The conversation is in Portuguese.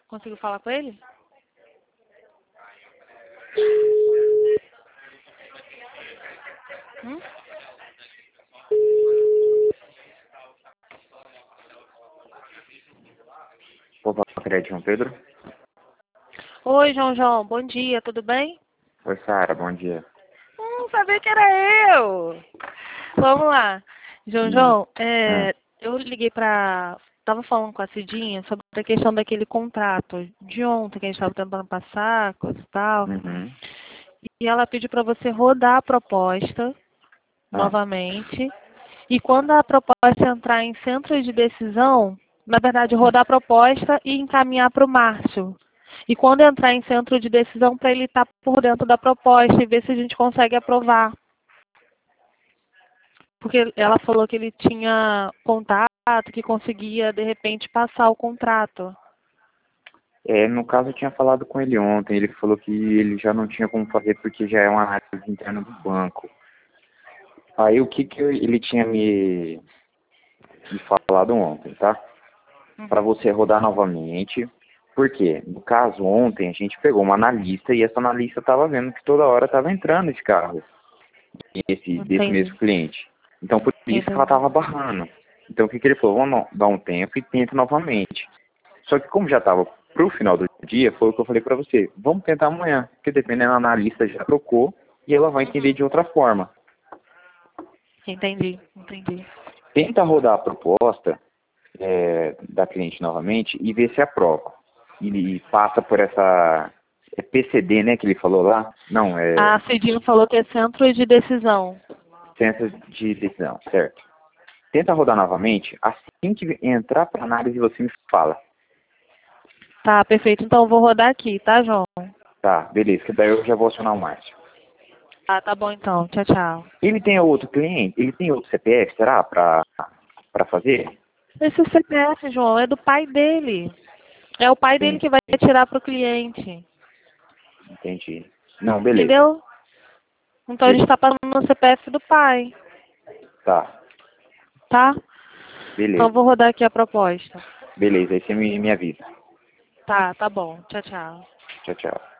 Conseguiu falar com ele? Opa, crédito, João Pedro. Oi, João, bom dia, tudo bem? Oi, Sara, bom dia. Sabia que era eu! Vamos lá. João, eu liguei pra... Tava falando com a Cidinha sobre a questão daquele contrato de ontem que a gente estava tentando passar, coisa e tal. Uhum. E ela pediu para você rodar a proposta novamente. E quando a proposta entrar em centro de decisão, na verdade, rodar a proposta e encaminhar para o Márcio. E quando entrar em centro de decisão, para ele estar por dentro da proposta e ver se a gente consegue aprovar. Porque ela falou que ele tinha contato, que conseguia, de repente, passar o contrato. No caso, eu tinha falado com ele ontem. Ele falou que ele já não tinha como fazer porque já é uma análise interna do banco. Aí, o que ele tinha me falado ontem, tá? Para você rodar novamente. Por quê? No caso, ontem a gente pegou uma analista e essa analista estava vendo que toda hora estava entrando esse carro desse mesmo cliente. Então, por isso que ela estava barrando. Então, o que ele falou? Vamos dar um tempo e tenta novamente. Só que como já estava pro final do dia, foi o que eu falei para você. Vamos tentar amanhã, porque dependendo da analista já trocou e ela vai entender de outra forma. Entendi. Tenta rodar a proposta da cliente novamente e ver se aprova. E passa por essa... É PCD, né, que ele falou lá? Não, A Cidinha falou que é centro de decisão. Centro de decisão, certo. Tenta rodar novamente, assim que entrar para análise você me fala. Tá, perfeito. Então eu vou rodar aqui, tá, João? Tá, beleza, que daí eu já vou acionar o Márcio. Ah, tá bom então. Tchau, tchau. Ele tem outro cliente? Ele tem outro CPF, será, para fazer? Esse CPF, João, é do pai dele. É o pai dele que vai tirar para o cliente. Entendi. Não, beleza. Entendeu? Então a gente está passando no CPF do pai. Tá. Tá? Beleza. Então eu vou rodar aqui a proposta. Beleza, aí você me avisa. Tá bom. Tchau, tchau. Tchau, tchau.